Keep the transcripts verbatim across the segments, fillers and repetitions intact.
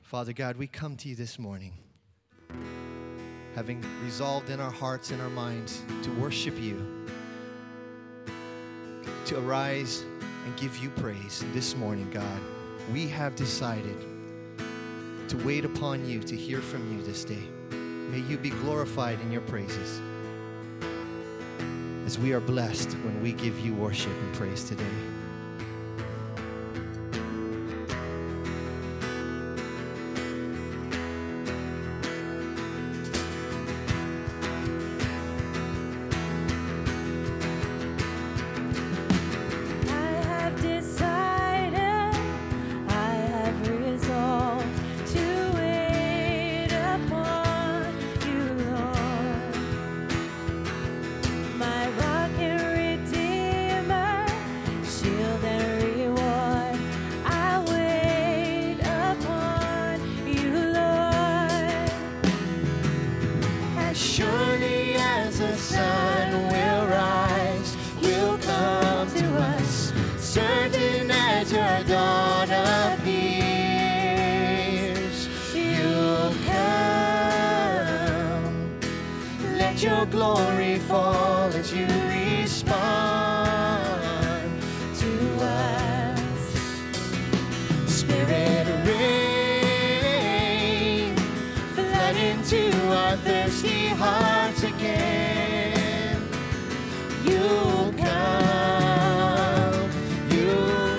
Father God, we come to you this morning, having resolved in our hearts and our minds to worship you, to arise and give you praise this morning, God. We have decided to wait upon you, to hear from you this day. May you be glorified in your praises, as we are blessed when we give you worship and praise today. Glory fall as you respond to us. Spirit rain, flood into our thirsty hearts again. You'll come, you'll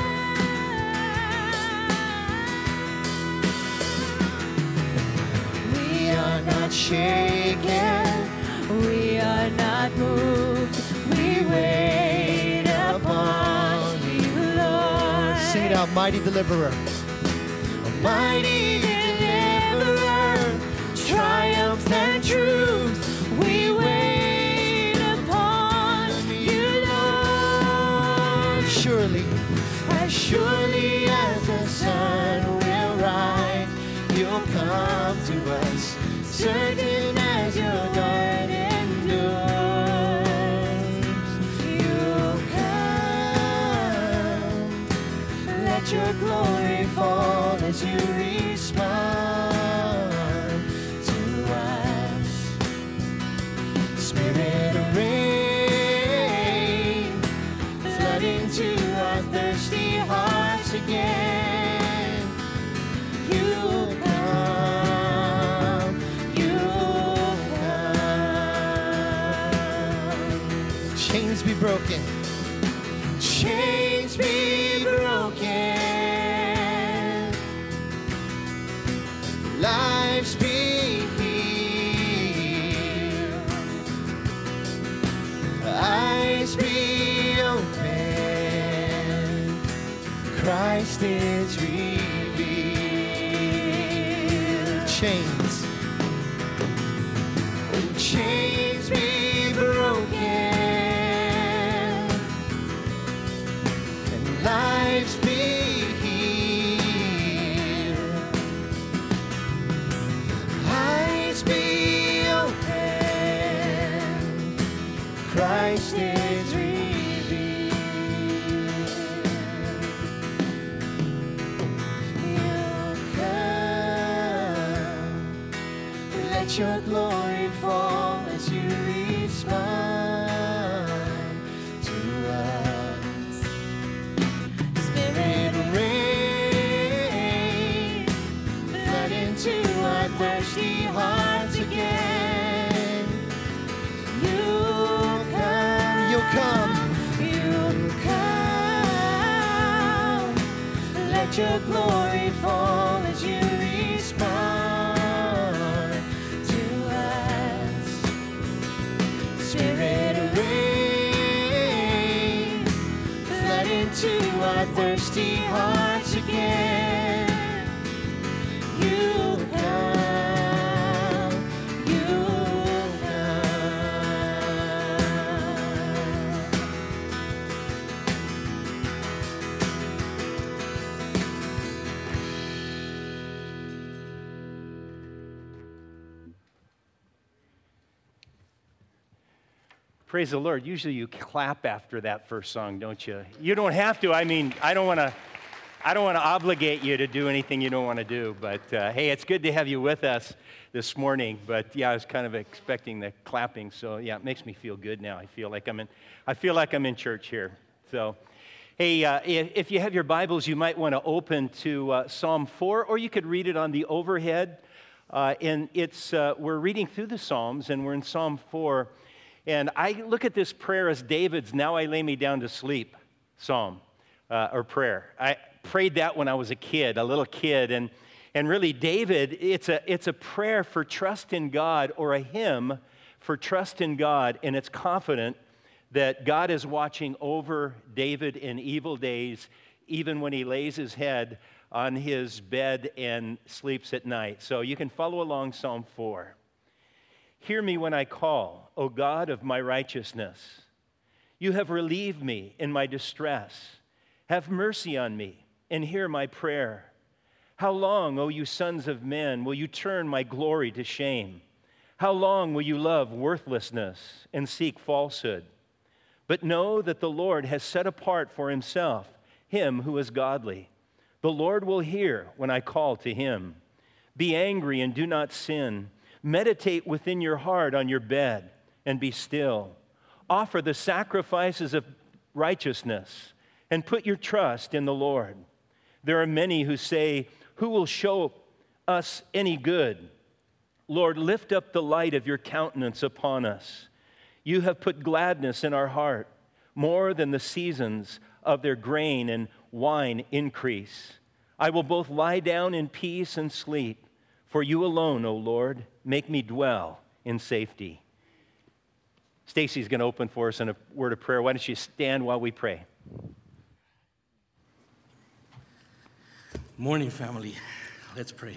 come. We are not shaken, we are not moved, we wait upon you, Lord. Sing it out, mighty deliverer. Mighty deliverer, triumph and truth, we wait upon you, Lord. Surely, as surely as the sun will rise, you'll come to us, certain as your dawn. Your glory fall as you respond to us. Spirit of rain, flood into our thirsty hearts again. You'll come, you'll come. Chains be broken. Chains be broken. Lives be healed, eyes be open, Christ is revealed. Chains, chains be broken, and lives be Christ is revealed. You'll come. Let your glory fall as you respond to us. Spirit rain, flood into our thirsty hearts again. You'll come, you'll come. Let your glory fall as you respond to us. Spirit of rain, flood into our thirsty hearts again. You'll come, you'll Praise the Lord. Usually you clap after that first song, don't you? You don't have to. I mean, I don't want to I don't want to obligate you to do anything you don't want to do, but uh, hey, it's good to have you with us this morning. But yeah, I was kind of expecting the clapping, so yeah, it makes me feel good now. I feel like I'm in. I feel like I'm in church here. So, hey, uh, if, if you have your Bibles, you might want to open to uh, Psalm four, or you could read it on the overhead. Uh, and it's uh, we're reading through the Psalms, and we're in Psalm four. And I look at this prayer as David's "Now I lay me down to sleep" psalm uh, or prayer. I prayed that when I was a kid, a little kid, and and really David, it's a it's a prayer for trust in God, or a hymn for trust in God, and it's confident that God is watching over David in evil days, even when he lays his head on his bed and sleeps at night. So you can follow along Psalm four. Hear me when I call, O God of my righteousness. You have relieved me in my distress. Have mercy on me and hear my prayer. How long, O you sons of men, will you turn my glory to shame? How long will you love worthlessness and seek falsehood? But know that the Lord has set apart for himself him who is godly. The Lord will hear when I call to him. Be angry and do not sin. Meditate within your heart on your bed and be still. Offer the sacrifices of righteousness and put your trust in the Lord. There are many who say, who will show us any good? Lord, lift up the light of your countenance upon us. You have put gladness in our heart, more than the seasons of their grain and wine increase. I will both lie down in peace and sleep, for you alone, O Lord, make me dwell in safety. Stacy's going to open for us in a word of prayer. Why don't you stand while we pray? Morning, family. Let's pray.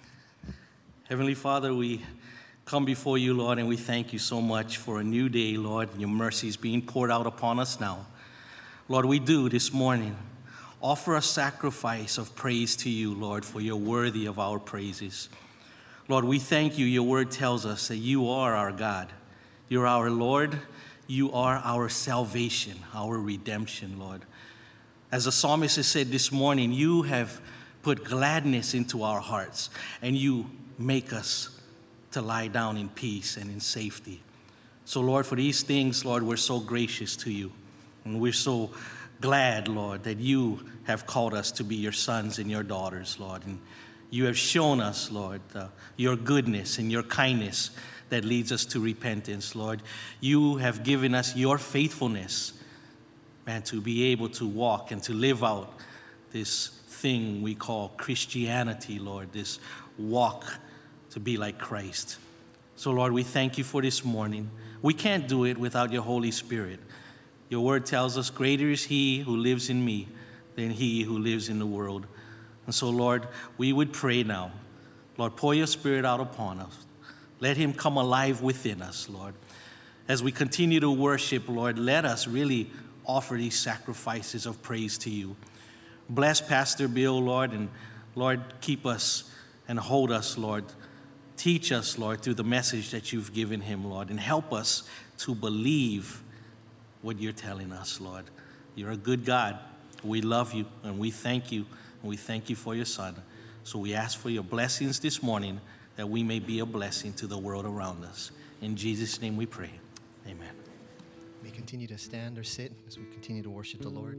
Heavenly Father, we come before you, Lord, and we thank you so much for a new day, Lord, and your mercies being poured out upon us now. Lord, we do this morning offer a sacrifice of praise to you, Lord, for you're worthy of our praises. Lord, we thank you. Your word tells us that you are our God. You're our Lord. You are our salvation, our redemption, Lord. As the psalmist has said this morning, you have put gladness into our hearts, and you make us to lie down in peace and in safety. So, Lord, for these things, Lord, we're so gracious to you, and we're so glad, Lord, that you have called us to be your sons and your daughters, Lord, and you have shown us, Lord, uh, your goodness and your kindness that leads us to repentance, Lord. You have given us your faithfulness, man, to be able to walk and to live out this thing we call Christianity, Lord, this walk to be like Christ. So, Lord, we thank you for this morning. We can't do it without your Holy Spirit. Your word tells us, greater is he who lives in me than he who lives in the world. And so, Lord, we would pray now. Lord, pour your Spirit out upon us. Let him come alive within us, Lord. As we continue to worship, Lord, let us really offer these sacrifices of praise to you. Bless Pastor Bill, Lord, and Lord, keep us and hold us, Lord. Teach us, Lord, through the message that you've given him, Lord, and help us to believe what you're telling us, Lord. You're a good God. We love you, and we thank you, and we thank you for your Son. So we ask for your blessings this morning, that we may be a blessing to the world around us. In Jesus' name we pray. Amen. We continue to stand or sit as we continue to worship the Lord.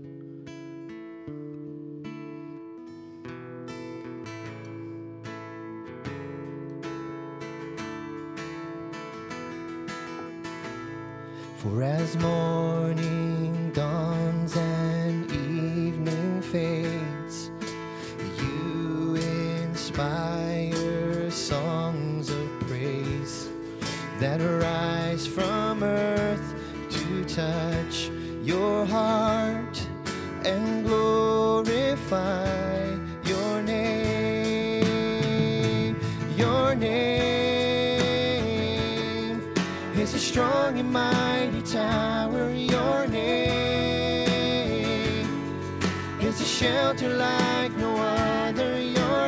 For as morning dawns and evening fades, you inspire songs of praise that arise from earth to touch your heart and glorify your name. Your name is a strong and mighty tower. Your name is a shelter like no other. Your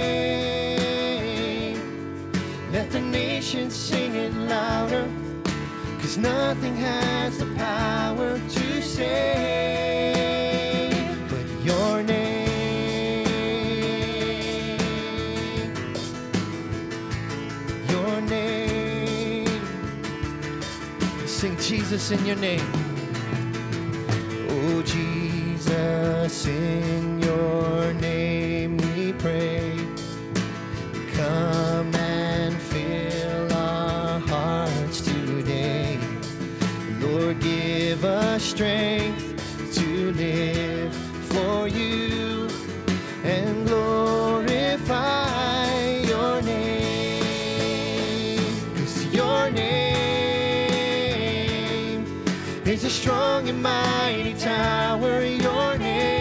name, let the nations sing it louder, 'cause nothing has the power to save but your name. sing Jesus in your name. Oh, Jesus, in your name we pray. Come and fill our hearts today. Lord, give us strength to live for you and glorify your name. 'Cause your name is a strong and mighty tower. Your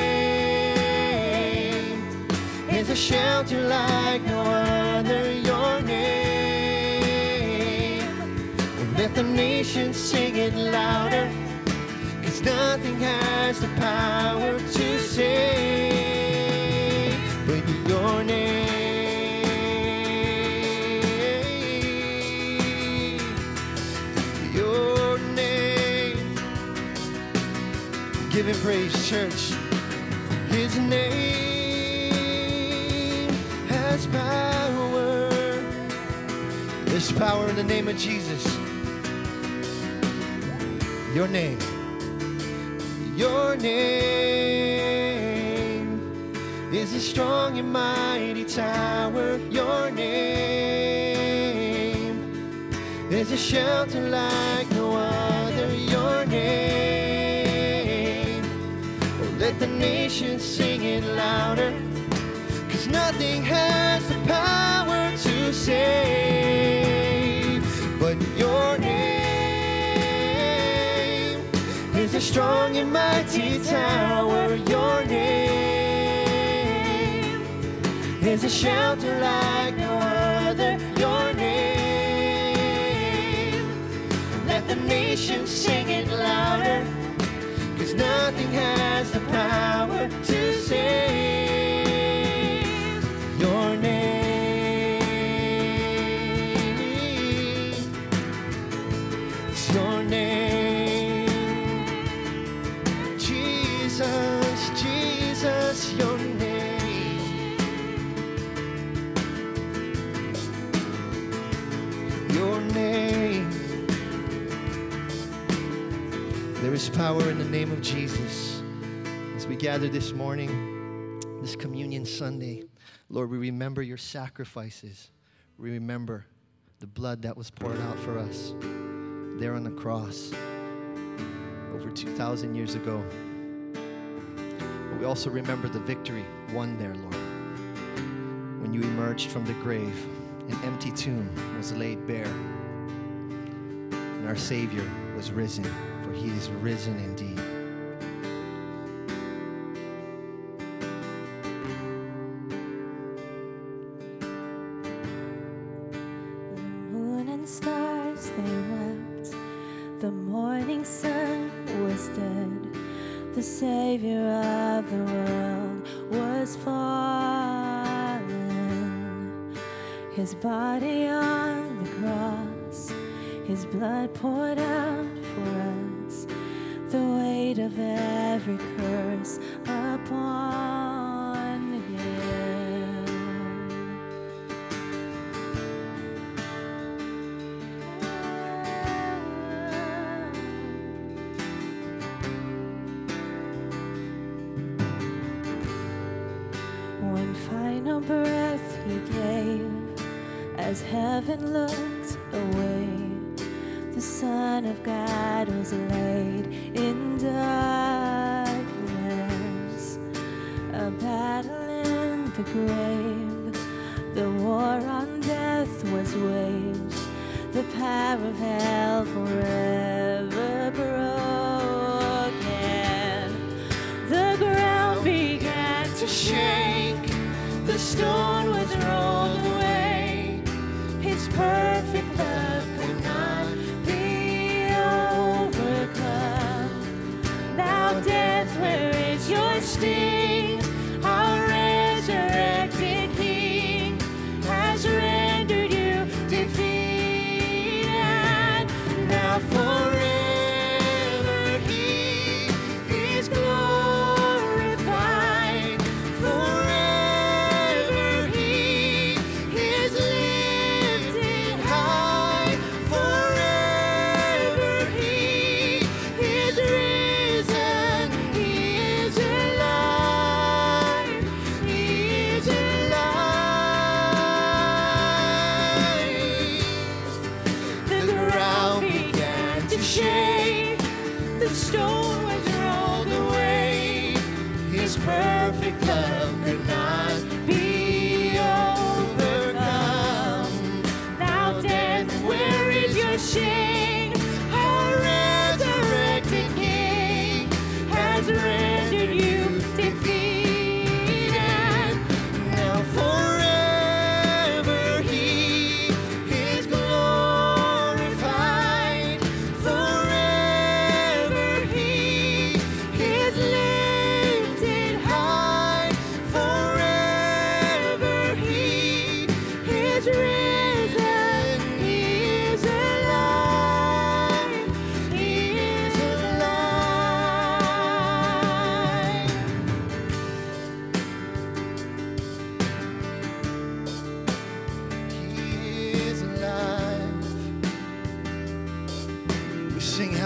name is a shelter like no other. Your name, let the nations sing it louder. 'Cause nothing has the power to save but your name. Your name. Give him praise, church. His name has power. There's power in the name of Jesus. Your name. Your name is a strong and mighty tower. Your name is a shelter like no other. Your name, oh, let the nations sing it louder. 'Cause nothing has the power to save but your name is a strong and mighty tower. Your name is a shelter like no other. Your name, let the nations sing it louder. 'Cause nothing has the power to save your name. It's your name, Jesus, Jesus, your name. Your name. There is power in the name of Jesus. As we gather this morning, this Communion Sunday, Lord, we remember your sacrifices. We remember the blood that was poured out for us there on the cross over two thousand years ago. But we also remember the victory won there, Lord, when you emerged from the grave. An empty tomb was laid bare, and our Savior was risen, for he is risen indeed. The moon and stars, they wept. The morning sun was dead. The Savior of the world was fallen. His body on the cross, his blood poured out for us, the weight of every curse upon him. One final breath he gave as heaven looked away. The Son of God was laid in darkness. A battle in the grave. The war on death was waged. The power of hell forever broken. The ground began to shake. The stone was rolled away. His perfect love could not be overcome. Now death, where is your sting? Our resurrected King has rendered you defeated. Now forever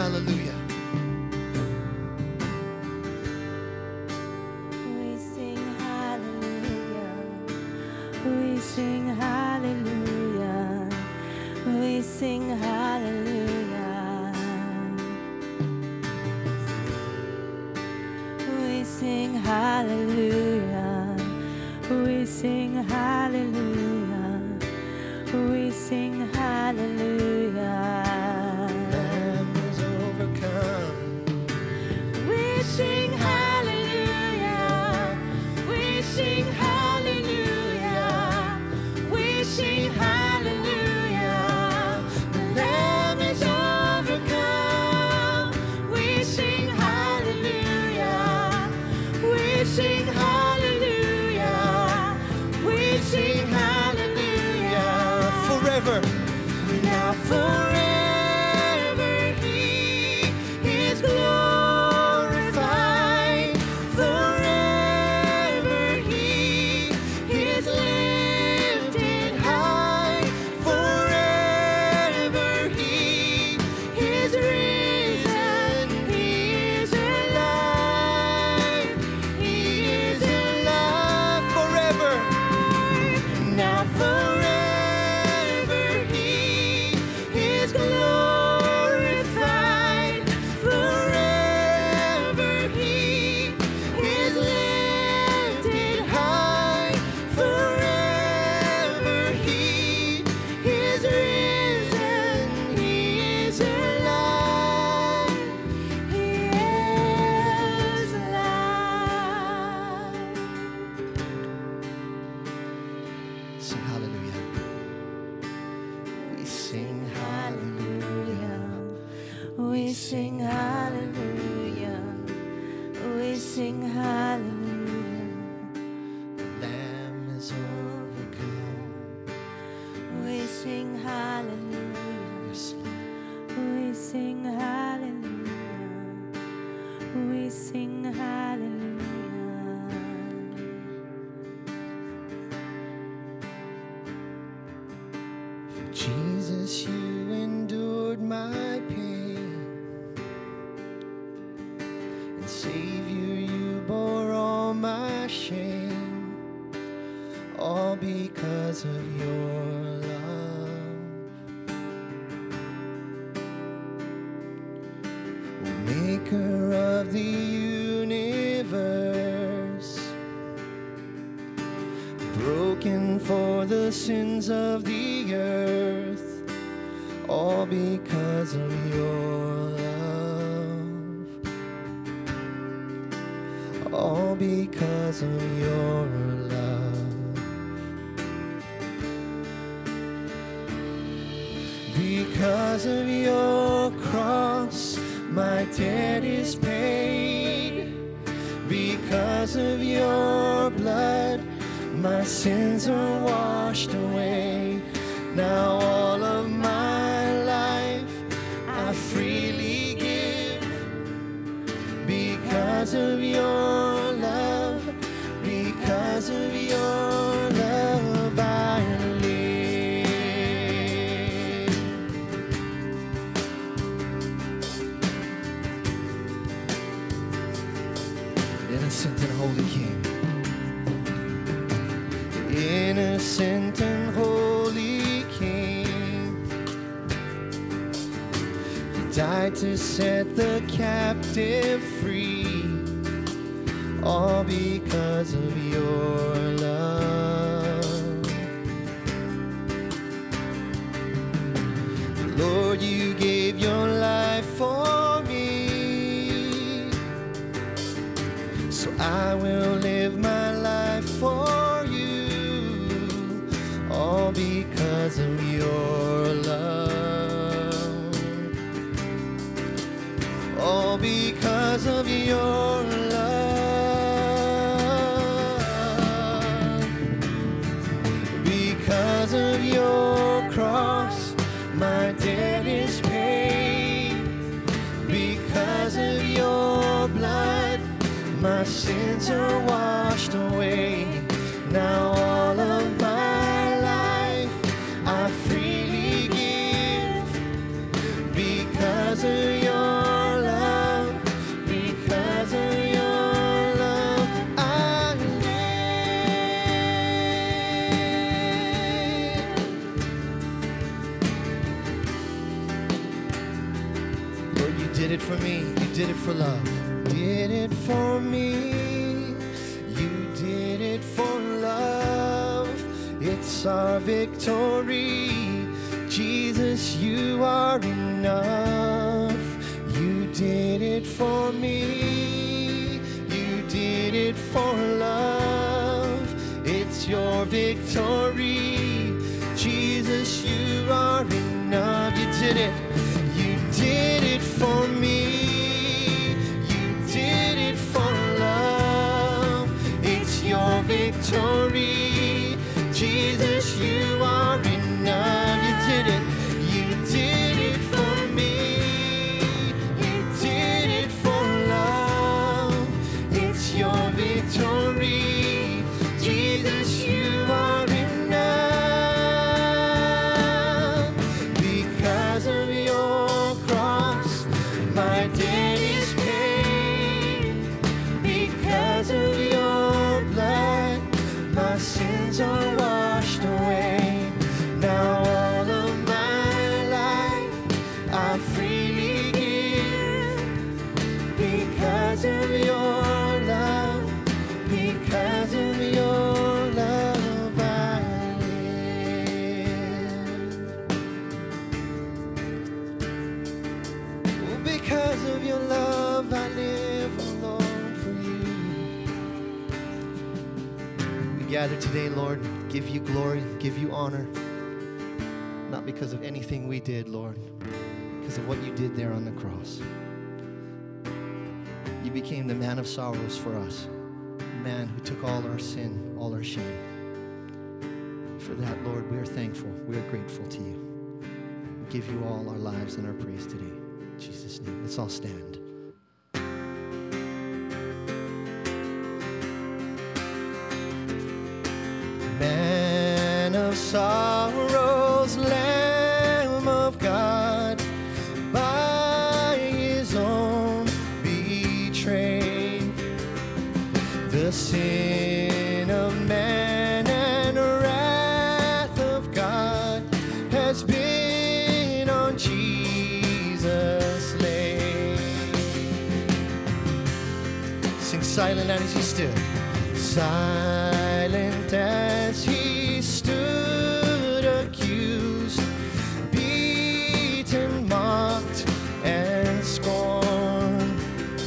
hallelujah. We sing hallelujah. We sing hallelujah. We sing hallelujah. We sing hallelujah. We sing hallelujah. We sing hallelujah. Lamb is overcome. We sing hallelujah. We sing hallelujah. We sing hallelujah. The Lamb is overcome. We sing hallelujah. We sing hallelujah. We sing hallelujah. Forever. Now forever He is glorified. Forever He is lifted high. Forever He is risen. He is alive. He is alive. Forever. Now forever He is glorified. Forever He is lifted high. Forever He is risen. He is alive. He is alive. Sing hallelujah. We sing Hallelujah. We sing hallelujah. We sing hallelujah. The Lamb is overcome. We sing hallelujah. Yes, Lord. We sing hallelujah. We sing hallelujah. Jesus, you endured my pain. And Savior, you bore all my shame. All because of your love. Maker of the universe, broken for the sins of the earth, all because of your love, all because of your love, because of your cross, my debt is paid. Because of your blood, my sins are washed away. Now all of my life I freely give. Because of your love, because of your love I live. Innocent and holy King. Innocent and holy King, you died to set the captive free, all because of your love. Lord, you gave your life for me, so I will live my life for you, all because of your love, all because of your love, because of your cross, my debt is paid, because of your blood, my sins are washed away. Now all of my life I freely give, because of your it for me. You did it for love. Did it for me. You did it for love. It's our victory. Jesus, you are enough. You did it for me. You did it for love. It's your victory. Jesus, you are enough. You did it. You did it for me. You did it for love. It's your victory. Jesus, you are enough. You did it. You did it for me. You did it for love. It's your victory. Jesus, you are enough. Because of your cross, my debt is paid. Because of your blood, my sins are washed away. Now all of my life I freely give. Because of your love, because of your love I live. Oh, because of your love I live, oh Lord, for you. We gather today, Lord, give you glory, give you honor. Not because of anything we did, Lord, because of what you did there on the cross. You became the man of sorrows for us, a man who took all our sin, all our shame. For that, Lord, we are thankful. We are grateful to you. We give you all our lives and our praise today. In Jesus' name, let's all stand. Man of sorrows, Lamb of God, by his own betrayed, the sin of man and wrath of God has been on Jesus laid. Sing silent as he stood. Silent as he stood, accused, beaten, mocked, and scorned,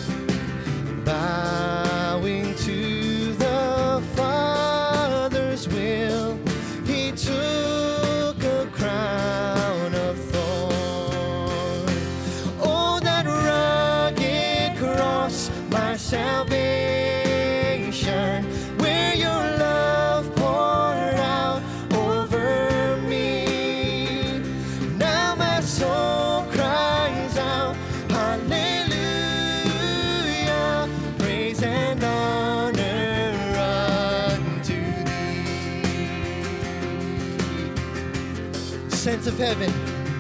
bowing to the Father's will, he took a crown of thorns. Oh, that rugged cross, my salvation, where your love poured out over me. Now my soul cries out, hallelujah, praise and honor unto thee. Sent of heaven,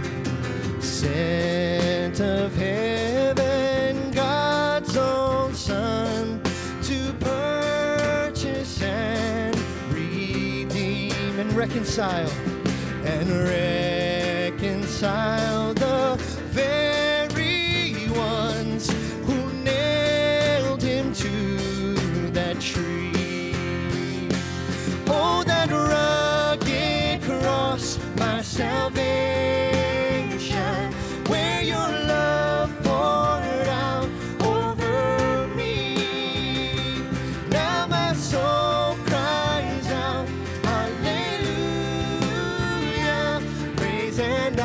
Sent of heaven, God's own Son, to purchase and redeem and reconcile. and reconcile the very ones who nailed him to that tree. Oh, that rugged cross, my salvation, where your love poured out over me. Now my soul cries out, hallelujah, praise and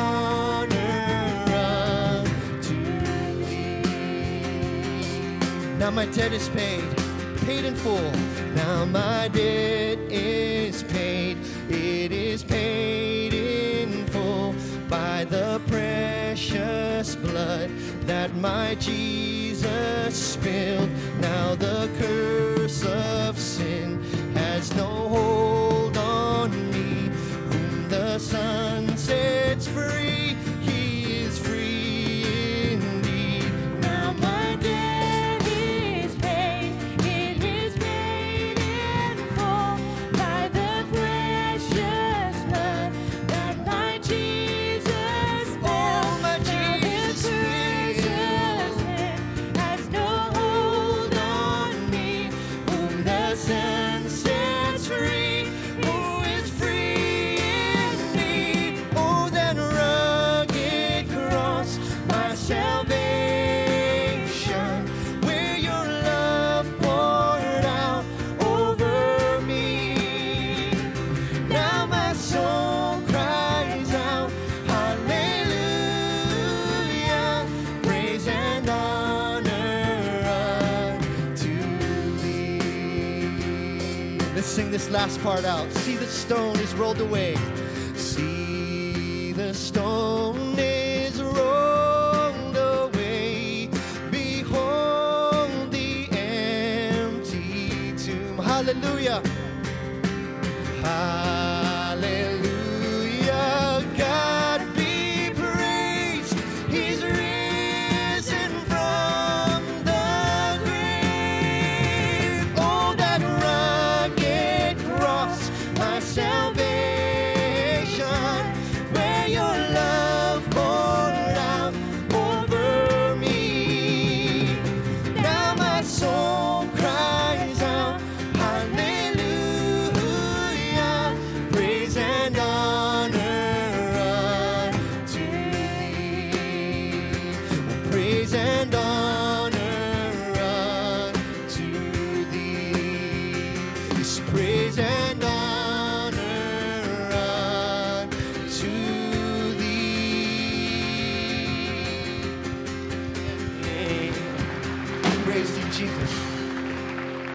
honor unto thee. Now my debt is paid, paid in full. Now my debt is paid, it is paid in full by the precious blood that my Jesus spilled. Now the curse of sin has no hold on me. Whom the Son sets free, he is free indeed. Now my debt is paid, it is paid in full by the precious blood that my Jesus spilled. Oh, my Jesus spilled. sing this last part out. See, the stone is rolled away. See, the stone is rolled away. Behold the empty tomb. Hallelujah.